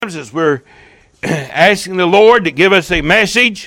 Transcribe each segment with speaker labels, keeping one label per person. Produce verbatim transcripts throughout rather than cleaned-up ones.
Speaker 1: As we're asking the Lord to give us a message,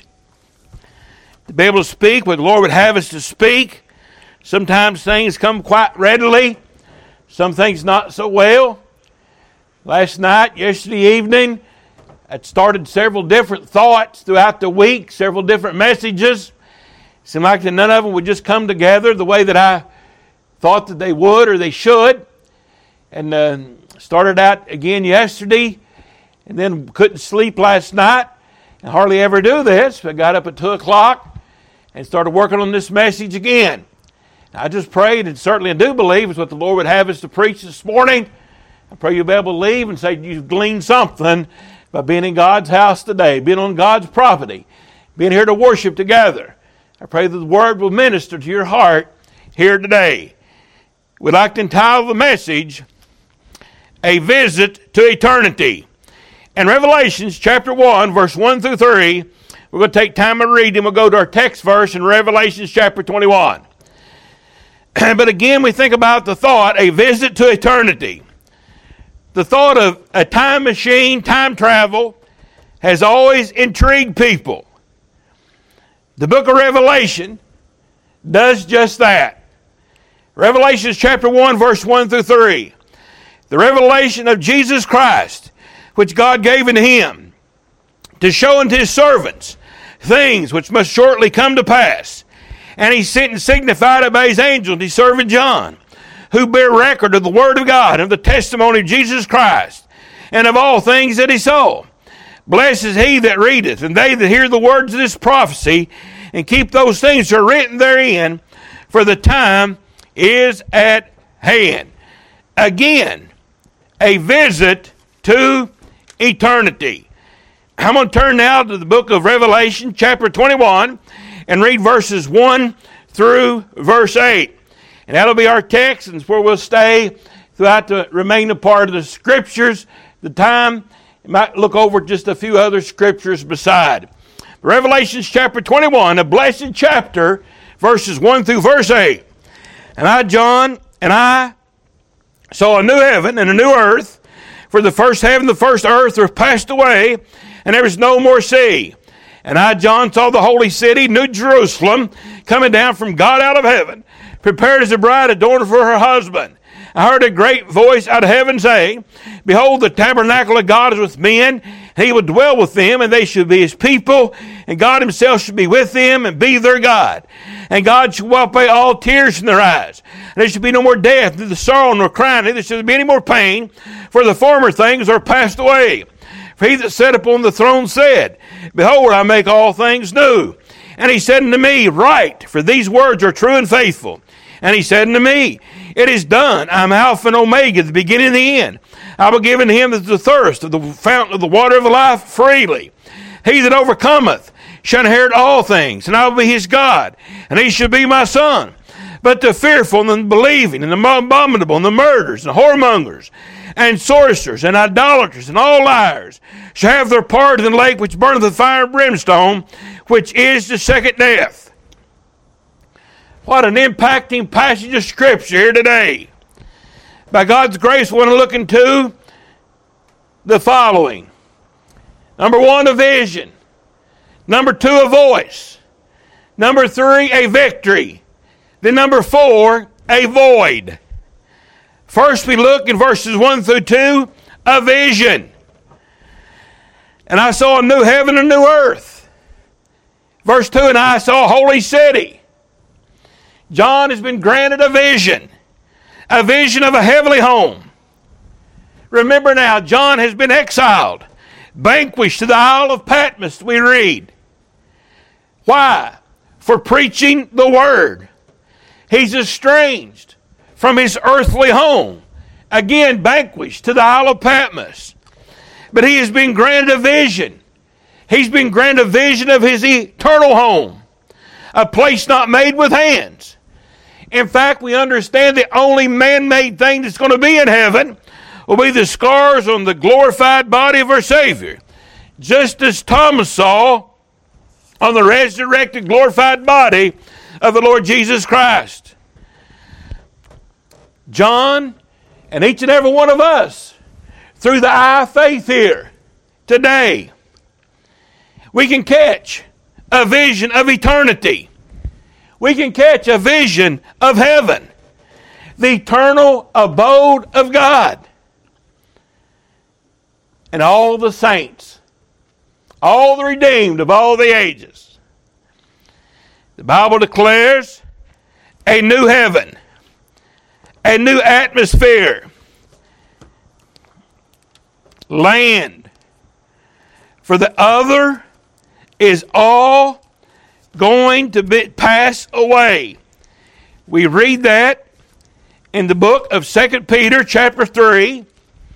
Speaker 1: to be able to speak what the Lord would have us to speak. Sometimes things come quite readily, some things not so well. Last night, yesterday evening, I started several different thoughts throughout the week, several different messages. It seemed like none of them would just come together the way that I thought that they would or they should. And uh, started out again yesterday. And then couldn't sleep last night, and hardly ever do this, but got up at two o'clock and started working on this message again. I just prayed, and certainly I do believe it's what the Lord would have us to preach this morning. I pray you'll be able to leave and say you've gleaned something by being in God's house today, being on God's property, being here to worship together. I pray that the Word will minister to your heart here today. We'd like to entitle the message, A Visit to Eternity. In Revelations chapter one, verse one through three, we're going to take time and read, and we'll go to our text verse in Revelations chapter twenty-one. But again, we think about the thought, a visit to eternity. The thought of a time machine, time travel, has always intrigued people. The book of Revelation does just that. Revelations chapter one, verse one through three. The revelation of Jesus Christ, which God gave unto him, to show unto his servants things which must shortly come to pass. And he sent and signified it by his angel unto his servant John, who bear record of the word of God, and of the testimony of Jesus Christ, and of all things that he saw. Blessed is he that readeth, and they that hear the words of this prophecy, and keep those things that are written therein, for the time is at hand. Again, a visit to eternity. I'm going to turn now to the book of Revelation, chapter twenty-one, and read verses one through verse eight. And that'll be our text, and it's where we'll stay throughout the remaining part of the scriptures. The time, you might look over just a few other scriptures beside. Revelation chapter twenty-one, a blessed chapter, verses one through verse eight. And I, John, and I saw a new heaven and a new earth, for the first heaven and the first earth are passed away, and there was no more sea. And I, John, saw the holy city, New Jerusalem, coming down from God out of heaven, prepared as a bride adorned for her husband. I heard a great voice out of heaven saying, Behold, the tabernacle of God is with men, and he will dwell with them, and they shall be his people, and God himself shall be with them, and be their God. And God shall wipe away all tears from their eyes. And there shall be no more death, neither sorrow nor crying, neither shall there be any more pain, for the former things are passed away. For he that sat upon the throne said, Behold, I make all things new. And he said unto me, Write, for these words are true and faithful. And he said unto me, It is done. I am Alpha and Omega, the beginning and the end. I will give unto him that is the thirst of the fountain of the water of life freely. He that overcometh shall inherit all things, and I will be his God, and he shall be my son. But the fearful and the unbelieving, and the abominable, and the murderers, and whoremongers, and sorcerers, and idolaters, and all liars, shall have their part in the lake which burneth with fire and brimstone, which is the second death. What an impacting passage of Scripture here today. By God's grace, we want to look into the following. Number one, a vision. Number two, a voice. Number three, a victory. Then number four, a void. First we look in verses one through two, a vision. And I saw a new heaven and a new earth. Verse two, and I saw a holy city. John has been granted a vision. A vision of a heavenly home. Remember now, John has been exiled, vanquished to the Isle of Patmos, we read. Why? For preaching the Word. He's estranged from his earthly home. Again, vanquished to the Isle of Patmos. But he has been granted a vision. He's been granted a vision of his eternal home. A place not made with hands. In fact, we understand the only man-made thing that's going to be in heaven will be the scars on the glorified body of our Savior. Just as Thomas saw on the resurrected, glorified body of the Lord Jesus Christ. John and each and every one of us, through the eye of faith here, today. We can catch a vision of eternity. We can catch a vision of heaven, the eternal abode of God. And all the saints, all the redeemed of all the ages. The Bible declares a new heaven, a new atmosphere, land. For the other is all going to be, pass away. We read that in the book of Second Peter chapter three.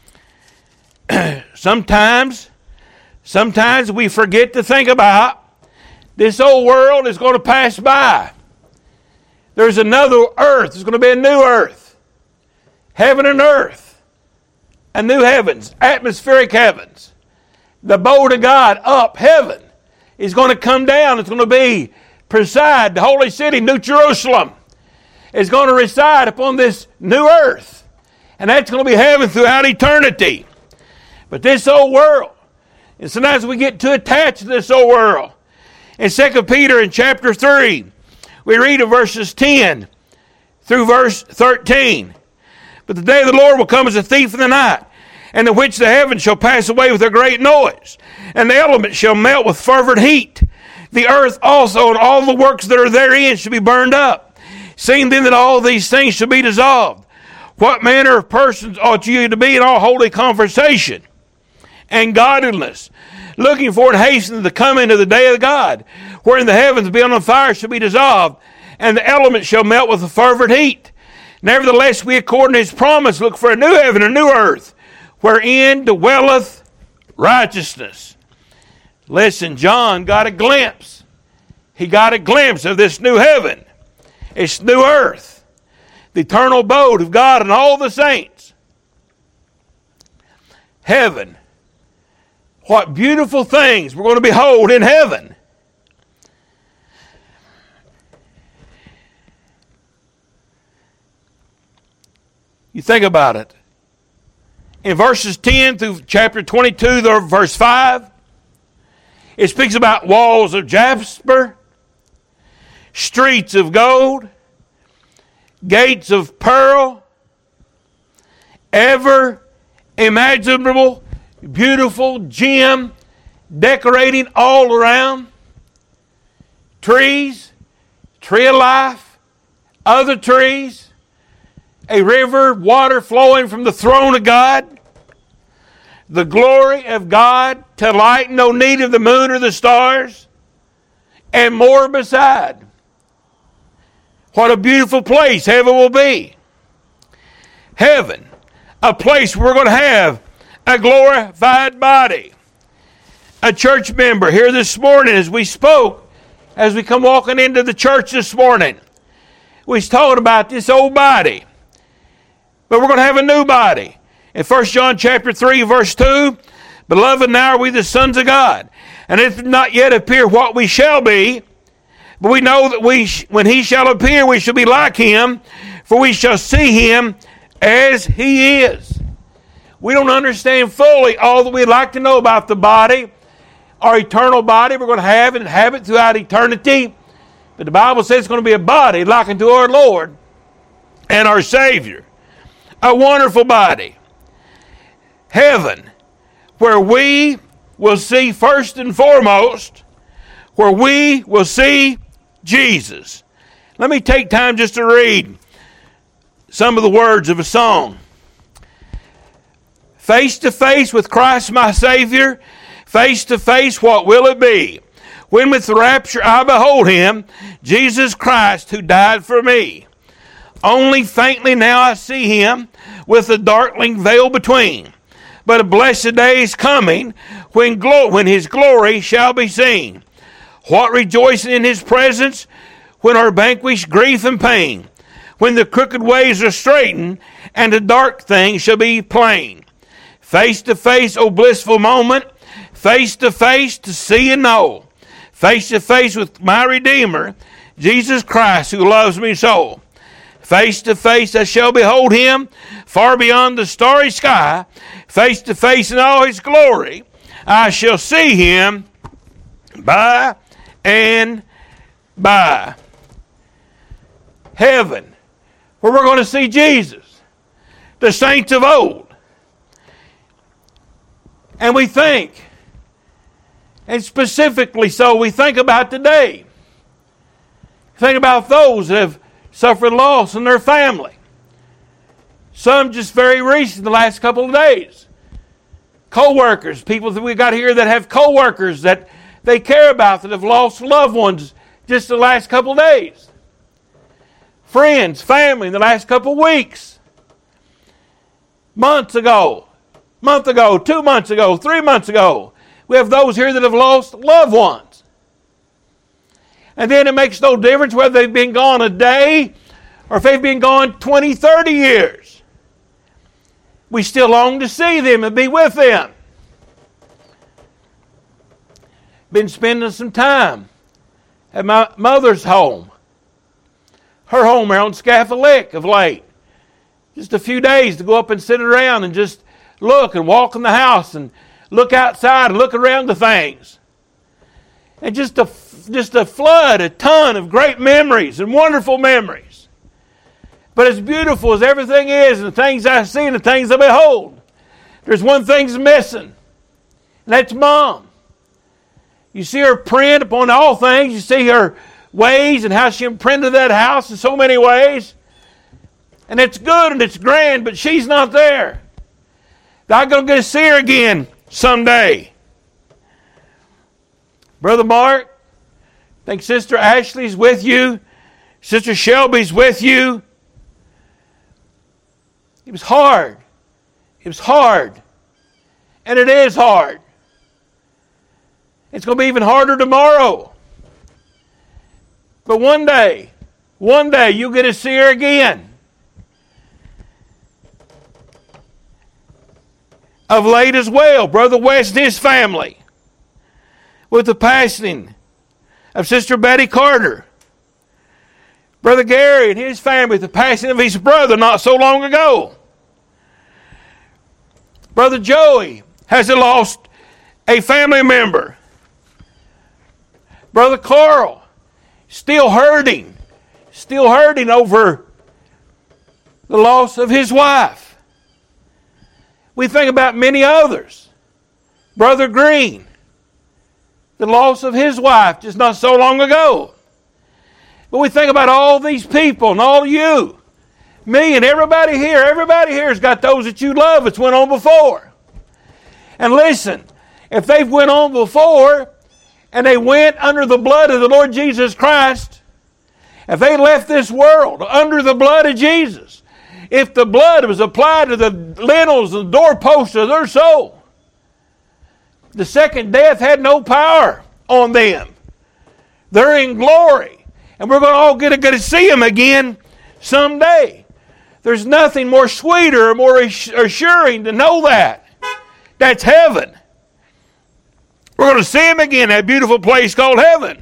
Speaker 1: Sometimes, sometimes we forget to think about this old world is going to pass by. There's another earth. There's going to be a new earth. Heaven and earth. A new heavens. Atmospheric heavens. The abode of God up, heaven, is going to come down. It's going to be, preside, the holy city, New Jerusalem, is going to reside upon this new earth. And that's going to be heaven throughout eternity. But this old world, and sometimes we get too attached to this old world. In Second Peter in chapter three, we read in verses ten through verse thirteen. But the day of the Lord will come as a thief in the night, and in which the heavens shall pass away with a great noise, and the elements shall melt with fervent heat. The earth also and all the works that are therein shall be burned up. Seeing then that all these things shall be dissolved, what manner of persons ought you to be in all holy conversation and godliness, looking forward hastening the coming of the day of God, wherein the heavens being on fire shall be dissolved, and the elements shall melt with a fervent heat. Nevertheless, we according to his promise look for a new heaven and a new earth, wherein dwelleth righteousness. Listen, John got a glimpse. He got a glimpse of this new heaven, this new earth, the eternal abode of God and all the saints. Heaven. What beautiful things we're going to behold in heaven. You think about it. In verses ten through chapter twenty-two, verse five, it speaks about walls of jasper, streets of gold, gates of pearl, ever imaginable, beautiful gem decorating all around, trees, tree of life, other trees, a river, water flowing from the throne of God, the glory of God to lighten, no need of the moon or the stars, and more beside. What a beautiful place heaven will be. Heaven, a place where we're going to have a glorified body. A church member here this morning as we spoke, as we come walking into the church this morning, we was talking about this old body. But we're going to have a new body. In First John chapter three, verse two, Beloved, now are we the sons of God, and it does not yet appear what we shall be, but we know that we, sh- when he shall appear, we shall be like him, for we shall see him as he is. We don't understand fully all that we'd like to know about the body, our eternal body we're going to have and have it throughout eternity. But the Bible says it's going to be a body like unto our Lord and our Savior. A wonderful body. Heaven, where we will see first and foremost, where we will see Jesus. Let me take time just to read some of the words of a song. Face to face with Christ my Savior, face to face what will it be? When with rapture I behold him, Jesus Christ who died for me. Only faintly now I see him, with the darkling veil between. But a blessed day is coming, when, glo- when his glory shall be seen. What rejoicing in his presence, when our vanquished grief and pain, when the crooked ways are straightened, and the dark things shall be plain. Face to face, O blissful moment, face to face to see and know. Face to face with my Redeemer, Jesus Christ, who loves me so. Face to face I shall behold him, far beyond the starry sky. Face to face in all his glory, I shall see him by and by. Heaven, where we're going to see Jesus, the saints of old. And we think, and specifically so, we think about today. Think about those that have suffered loss in their family. Some just very recent, the last couple of days. Co-workers, people that we got here that have co-workers that they care about that have lost loved ones just the last couple of days. Friends, family in the last couple of weeks. Months ago, month ago, two months ago, three months ago. We have those here that have lost loved ones. And then it makes no difference whether they've been gone a day or if they've been gone twenty, thirty years. We still long to see them and be with them. Been spending some time at my mother's home. Her home here on Scaffold Lick of late. Just a few days to go up and sit around and just look and walk in the house and look outside and look around the things. And just a, just a flood, a ton of great memories and wonderful memories. But as beautiful as everything is and the things I see and the things I behold, there's one thing's missing. And that's Mom. You see her print upon all things. You see her ways and how she imprinted that house in so many ways. And it's good and it's grand, but she's not there. I'm going to get to see her again someday. Brother Mark, I think Sister Ashley's with you. Sister Shelby's with you. It was hard. It was hard. And it is hard. It's going to be even harder tomorrow. But one day, one day you'll get to see her again. Of late as well, Brother West and his family, with the passing of Sister Betty Carter. Brother Gary and his family, with the passing of his brother not so long ago. Brother Joey has lost a family member. Brother Carl, still hurting, still hurting over the loss of his wife. We think about many others. Brother Green, the loss of his wife just not so long ago. But we think about all these people and all you, me and everybody here. Everybody here has got those that you love that's went on before. And listen, if they've went on before and they went under the blood of the Lord Jesus Christ, if they left this world under the blood of Jesus, if the blood was applied to the lintels and doorposts of their soul, the second death had no power on them. They're in glory. And we're going to all get to, get to see them again someday. There's nothing more sweeter or more assuring to know that. That's heaven. We're going to see them again, that beautiful place called heaven.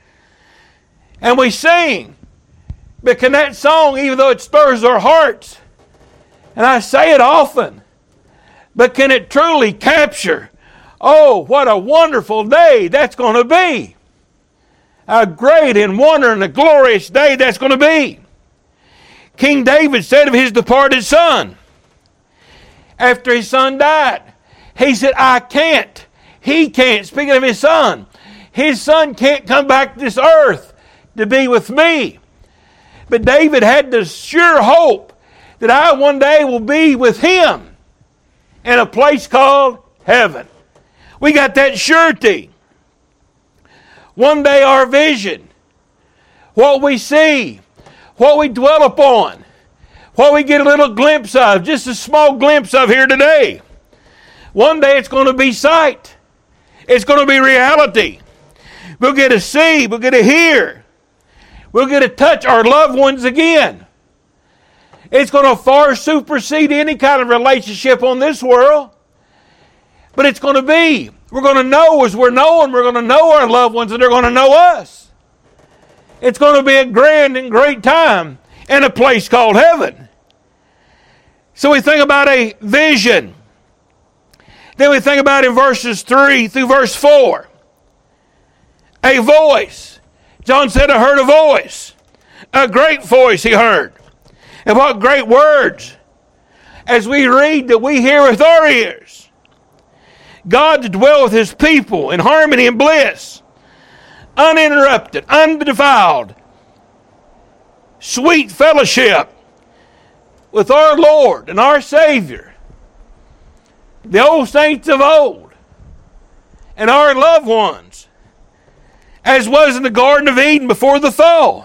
Speaker 1: And we sing. But can that song, even though it stirs our hearts, and I say it often, but can it truly capture, oh, what a wonderful day that's going to be. A great and wonder and a glorious day that's going to be. King David said of his departed son, after his son died, he said, I can't. He can't. Speaking of his son, his son can't come back to this earth to be with me. But David had the sure hope that I one day will be with him in a place called heaven. We got that surety. One day our vision, what we see, what we dwell upon, what we get a little glimpse of, just a small glimpse of here today. One day it's going to be sight. It's going to be reality. We'll get to see, we'll get to hear. We'll get to touch our loved ones again. It's going to far supersede any kind of relationship on this world. But it's going to be. We're going to know as we're knowing. We're going to know our loved ones and they're going to know us. It's going to be a grand and great time in a place called heaven. So we think about a vision Then we think about in verses three through verse four. A voice. John said, I heard a voice. A great voice he heard. And what great words. As we read that we hear with our ears. God to dwell with his people in harmony and bliss. Uninterrupted, undefiled. Sweet fellowship with our Lord and our Savior. The old saints of old. And our loved ones. As was in the Garden of Eden before the fall.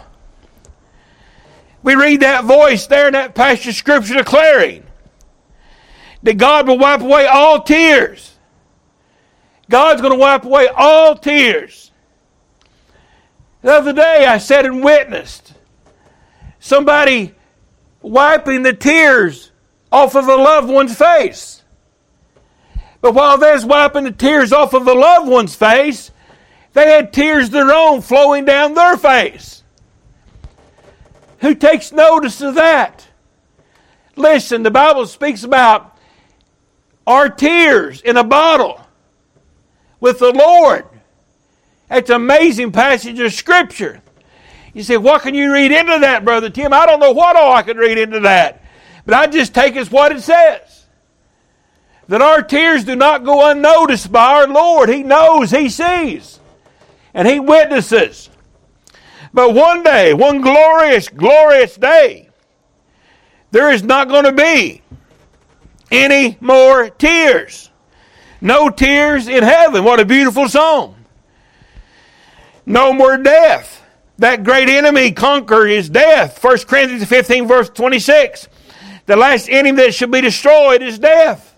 Speaker 1: We read that voice there in that passage of Scripture declaring that God will wipe away all tears. God's going to wipe away all tears. The other day I sat and witnessed somebody wiping the tears off of a loved one's face. But while they was wiping the tears off of a loved one's face, they had tears of their own flowing down their face. Who takes notice of that? Listen, the Bible speaks about our tears in a bottle with the Lord. That's an amazing passage of Scripture. You say, what can you read into that, Brother Tim? I don't know what all I could read into that. But I just take it as what it says. That our tears do not go unnoticed by our Lord. He knows, He sees. And He witnesses. But one day, one glorious, glorious day, there is not going to be any more tears. No tears in heaven. What a beautiful song. No more death. That great enemy conquered is death. First Corinthians fifteen verse twenty-six. The last enemy that should be destroyed is death.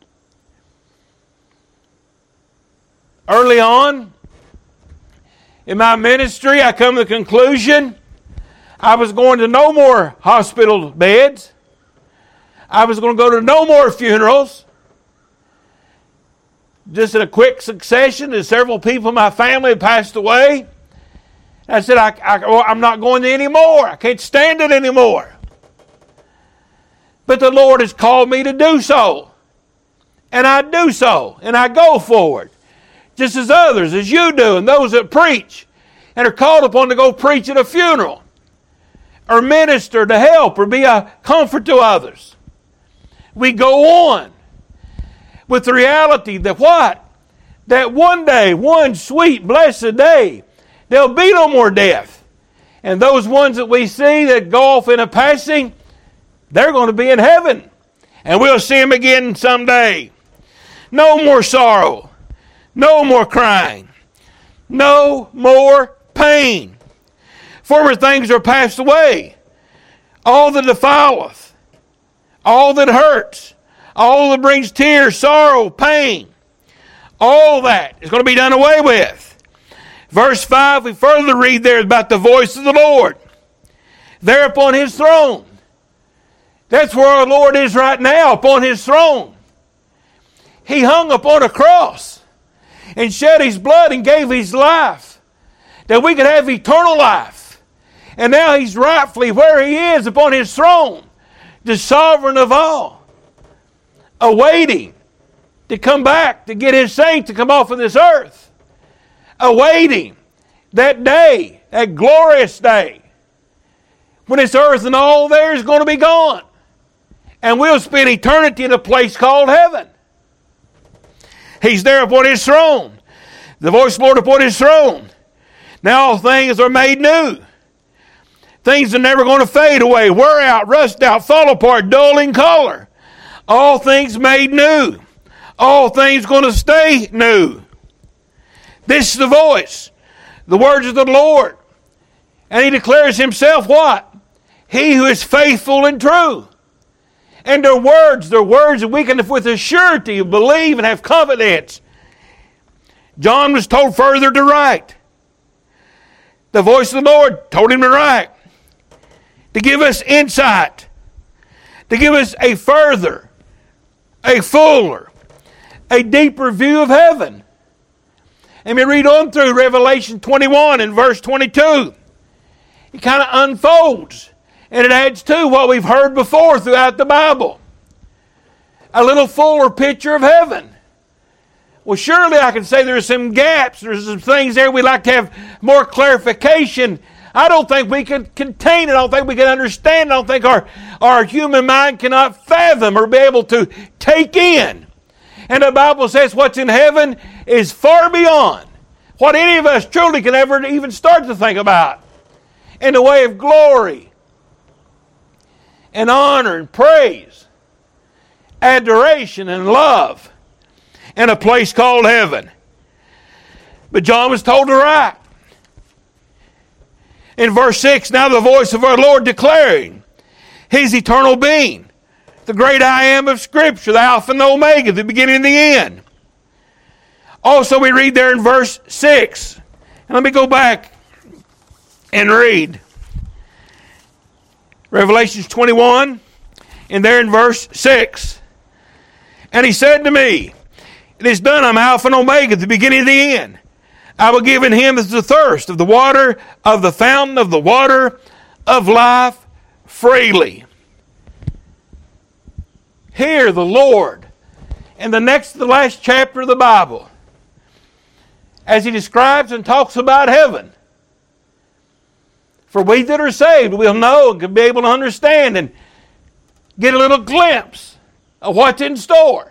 Speaker 1: Early on in my ministry, I come to the conclusion I was going to no more hospital beds. I was going to go to no more funerals. Just in a quick succession, as several people in my family had passed away. I said, I, I, I'm not going to any more. I can't stand it anymore. But the Lord has called me to do so. And I do so. And I go forward. Just as others, as you do, and those that preach and are called upon to go preach at a funeral or minister to help or be a comfort to others. We go on with the reality that what? That one day, one sweet, blessed day, there'll be no more death. And those ones that we see that go off in a passing, they're going to be in heaven. And we'll see them again someday. No more sorrow. No more crying. No more pain. Former things are passed away. All that defileth. All that hurts. All that brings tears, sorrow, pain. All that is going to be done away with. Verse five, we further read there about the voice of the Lord. There upon His throne. That's where our Lord is right now, upon His throne. He hung upon a cross and shed His blood and gave His life that we could have eternal life. And now He's rightfully where He is upon His throne, the sovereign of all, awaiting to come back to get His saints to come off of this earth, awaiting that day, that glorious day, when this earth and all there is going to be gone. And we'll spend eternity in a place called heaven. He's there upon His throne. The voice of the Lord upon His throne. Now all things are made new. Things are never going to fade away, wear out, rust out, fall apart, dull in color. All things made new. All things going to stay new. This is the voice, the words of the Lord. And He declares Himself what? He who is faithful and true. And their words, their words that we can with a surety believe and have confidence. John was told further to write. The voice of the Lord told him to write. To give us insight. To give us a further, a fuller, a deeper view of heaven. And we read on through Revelation twenty-one and verse twenty-two. It kind of unfolds. And it adds to what we've heard before throughout the Bible. A little fuller picture of heaven. Well, surely I can say there's some gaps. There's some things there we'd like to have more clarification. I don't think we can contain it. I don't think we can understand it. I don't think our, our human mind cannot fathom or be able to take in. And the Bible says what's in heaven is far beyond what any of us truly can ever even start to think about. In the way of glory and honor and praise, adoration and love, in a place called heaven. But John was told to write. In verse six, now the voice of our Lord declaring His eternal being, the great I am of Scripture, the Alpha and the Omega, the beginning and the end. Also we read there in verse six, and let me go back and read Revelations twenty-one, and there in verse six. And He said to me, it is done, I'm Alpha and Omega, the beginning and the end. I will give in him as the thirst of the water of the fountain of the water of life freely. Here the Lord, in the next to the last chapter of the Bible, as He describes and talks about heaven. For we that are saved will know and can be able to understand and get a little glimpse of what's in store.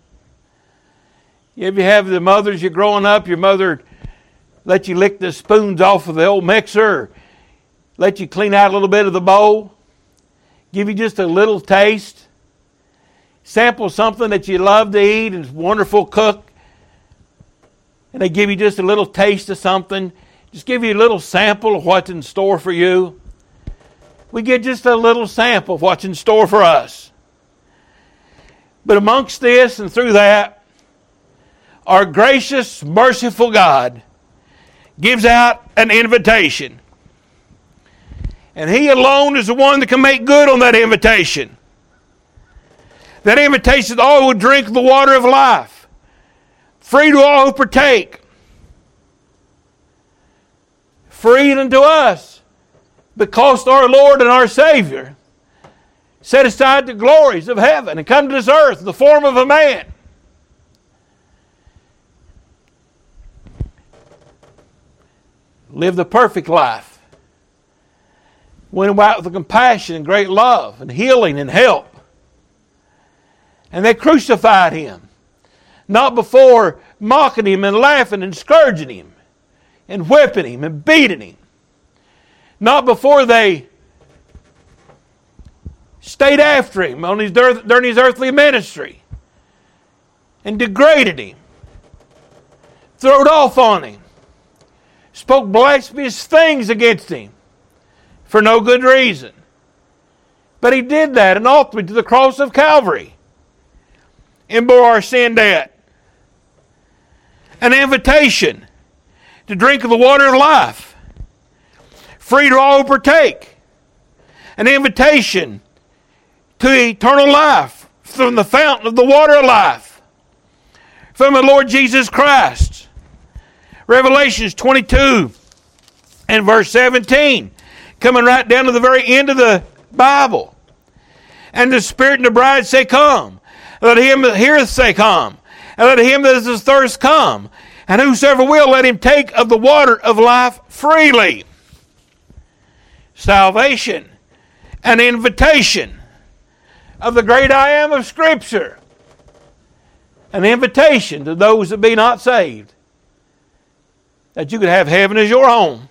Speaker 1: If you have the mothers, you're growing up, your mother let you lick the spoons off of the old mixer, let you clean out a little bit of the bowl, give you just a little taste, sample something that you love to eat and is a wonderful cook, and they give you just a little taste of something, just give you a little sample of what's in store for you. We get just a little sample of what's in store for us. But amongst this and through that, our gracious, merciful God gives out an invitation. And He alone is the one that can make good on that invitation. That invitation is all who will drink the water of life, free to all who partake. Free unto us, because our Lord and our Savior set aside the glories of heaven and come to this earth in the form of a man. Lived a perfect life. Went about with compassion and great love and healing and help. And they crucified Him. Not before mocking Him and laughing and scourging Him and whipping Him and beating Him. Not before they stayed after Him on his, during His earthly ministry and degraded Him, throwed off on Him, spoke blasphemous things against Him for no good reason. But He did that and ultimately to the cross of Calvary and bore our sin debt. An invitation to drink of the water of life, free to all who partake. An invitation to eternal life from the fountain of the water of life, from the Lord Jesus Christ. Revelations twenty-two and verse seventeen, coming right down to the very end of the Bible. And the Spirit and the bride say, come. Let him that heareth say, come. And let him that is thirst come. And whosoever will, let him take of the water of life freely. Salvation, an invitation of the great I am of Scripture. An invitation to those that be not saved, that you could have heaven as your home.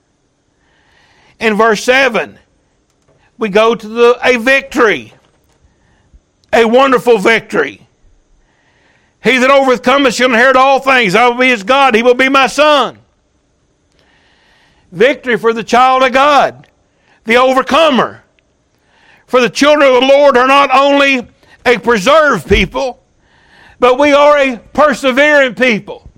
Speaker 1: In verse seven, we go to the, a victory. A wonderful victory. He that overcometh shall inherit all things. I will be his God. He will be my son. Victory for the child of God. The overcomer. For the children of the Lord are not only a preserved people, but we are a persevering people.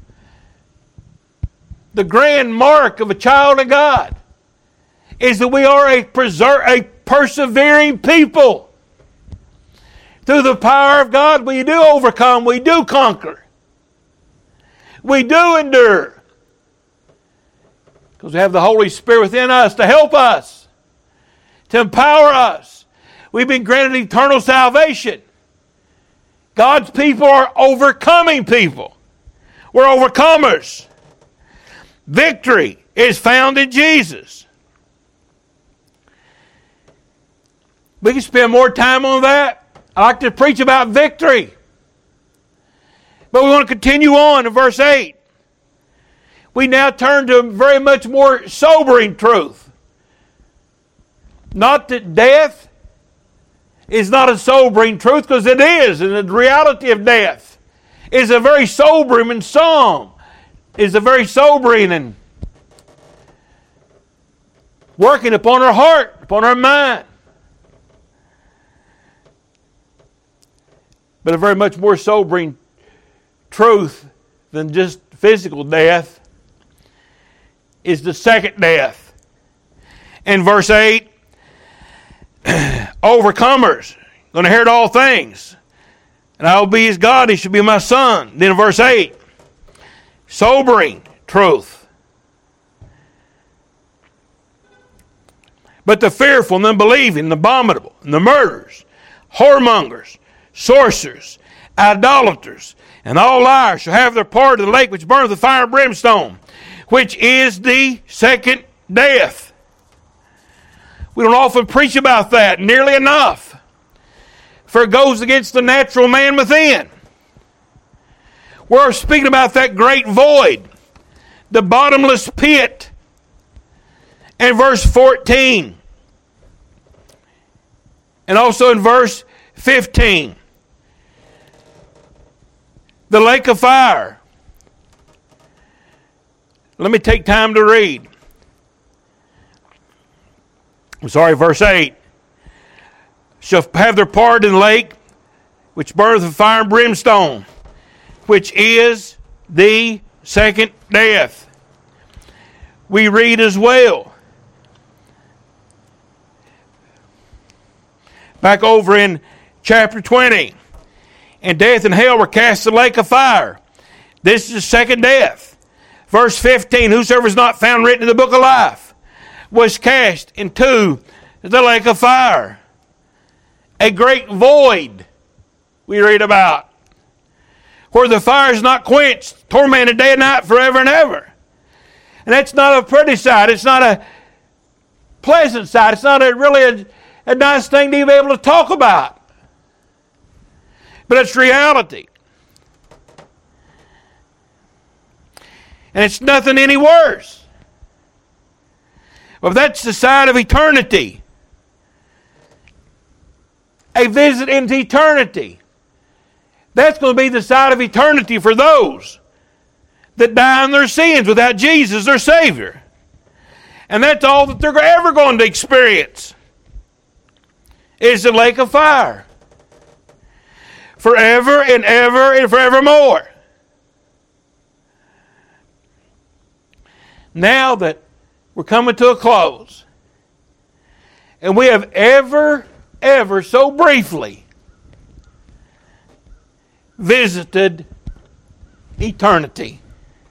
Speaker 1: The grand mark of a child of God is that we are a, preser- a persevering people. Through the power of God, we do overcome, we do conquer. We do endure. Because we have the Holy Spirit within us to help us, to empower us. We've been granted eternal salvation. God's people are overcoming people. We're overcomers. Victory is found in Jesus. We can spend more time on that. I like to preach about victory. But we want to continue on in verse eight. We now turn to a very much more sobering truth. Not that death is not a sobering truth, because it is, and the reality of death is a very sobering and psalm. Is a very sobering and working upon our heart, upon our mind. But a very much more sobering truth than just physical death is the second death. In verse eight, overcomers, going to inherit all things, and I will be his God, he shall be my son. Then in verse eight, sobering truth. But the fearful and unbelieving, and the abominable, and the murderers, whoremongers, sorcerers, idolaters, and all liars shall have their part in the lake which burneth with fire and brimstone, which is the second death. We don't often preach about that nearly enough, for it goes against the natural man within. We're speaking about that great void, the bottomless pit. In verse fourteen, and also in verse fifteen, the lake of fire. Let me take time to read. I'm sorry, verse eight. Shall have their part in the lake which burneth with fire and brimstone, which is the second death. We read as well, back over in chapter twenty, and death and hell were cast in the lake of fire. This is the second death. Verse fifteen, whosoever is not found written in the book of life was cast into the lake of fire. A great void we read about, where the fire is not quenched, tormented day and night forever and ever. And that's not a pretty sight. It's not a pleasant sight. It's not a really a, a nice thing to be able to talk about. But it's reality. And it's nothing any worse. Well, that's the side of eternity. A visit into eternity. That's going to be the side of eternity for those that die in their sins without Jesus, their Savior. And that's all that they're ever going to experience, is the lake of fire. Forever and ever and forevermore. Now that we're coming to a close, and we have ever, ever so briefly visited eternity,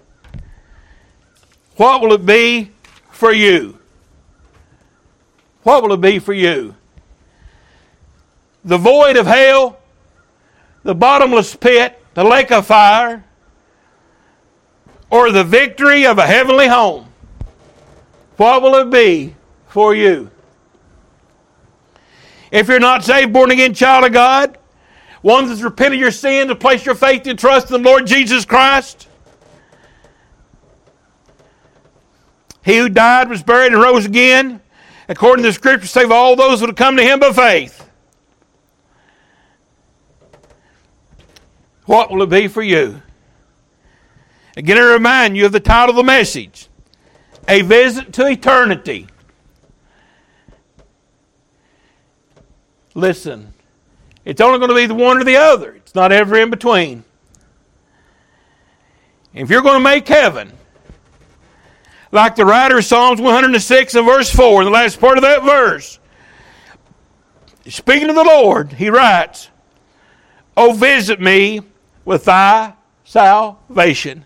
Speaker 1: what will it be for you? What will it be for you? The void of hell, the bottomless pit, the lake of fire, or the victory of a heavenly home? What will it be for you? If you're not saved, born again child of God, one that's repented your sin to place your faith and trust in the Lord Jesus Christ, He who died, was buried, and rose again, according to the Scripture, save all those who would come to Him by faith. What will it be for you? Again, I remind you of the title of the message, A Visit to Eternity. Listen, it's only going to be the one or the other. It's not ever in between. If you're going to make heaven, like the writer of Psalms one hundred six and verse four, in the last part of that verse, speaking of the Lord, he writes, "O visit me with thy salvation.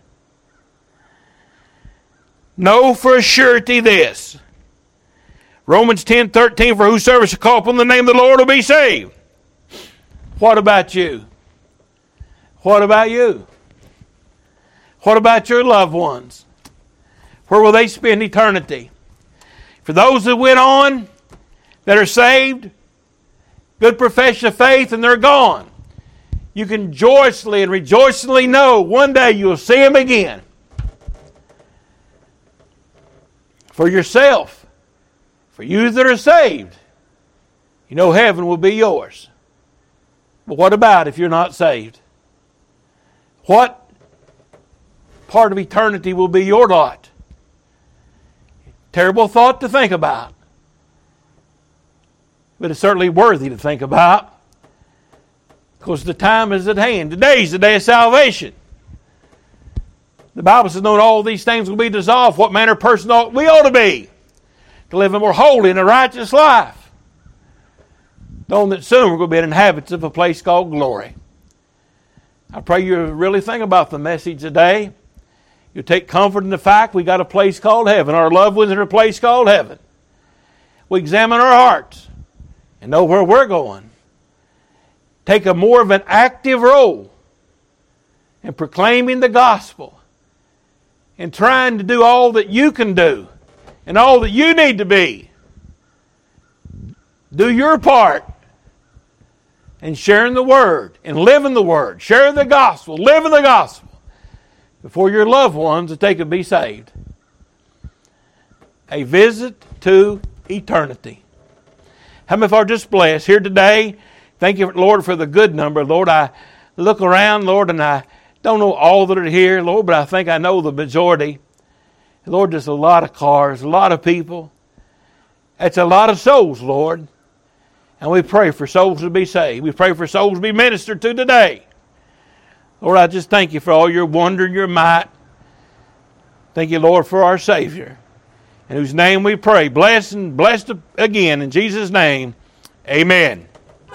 Speaker 1: Know for a surety this." Romans ten thirteen, "For whosoever shall call upon the name of the Lord will be saved." What about you? What about you? What about your loved ones? Where will they spend eternity? For those that went on, that are saved, good profession of faith, and they're gone, you can joyously and rejoicingly know one day you'll see them again. For yourself, for you that are saved, you know heaven will be yours. But what about if you're not saved? What part of eternity will be your lot? Terrible thought to think about. But it's certainly worthy to think about. Because the time is at hand. Today is the day of salvation. The Bible says, knowing all these things will be dissolved, what manner of person ought we ought to be? To live a more holy and a righteous life. Knowing that soon we're going to be inhabitants of a place called glory. I pray you really think about the message today. You take comfort in the fact we got a place called heaven. Our loved ones are in a place called heaven. We examine our hearts and know where we're going. Take a more of an active role in proclaiming the gospel and trying to do all that you can do and all that you need to be. Do your part in sharing the Word and living the Word. Share the gospel, living the gospel before your loved ones that they could be saved. A visit to eternity. How many of are just blessed here today? Thank you, Lord, for the good number. Lord, I look around, Lord, and I don't know all that are here, Lord, but I think I know the majority. Lord, there's a lot of cars, a lot of people. It's a lot of souls, Lord. And we pray for souls to be saved. We pray for souls to be ministered to today. Lord, I just thank you for all your wonder and your might. Thank you, Lord, for our Savior, in whose name we pray. Bless and blessed again in Jesus' name. Amen.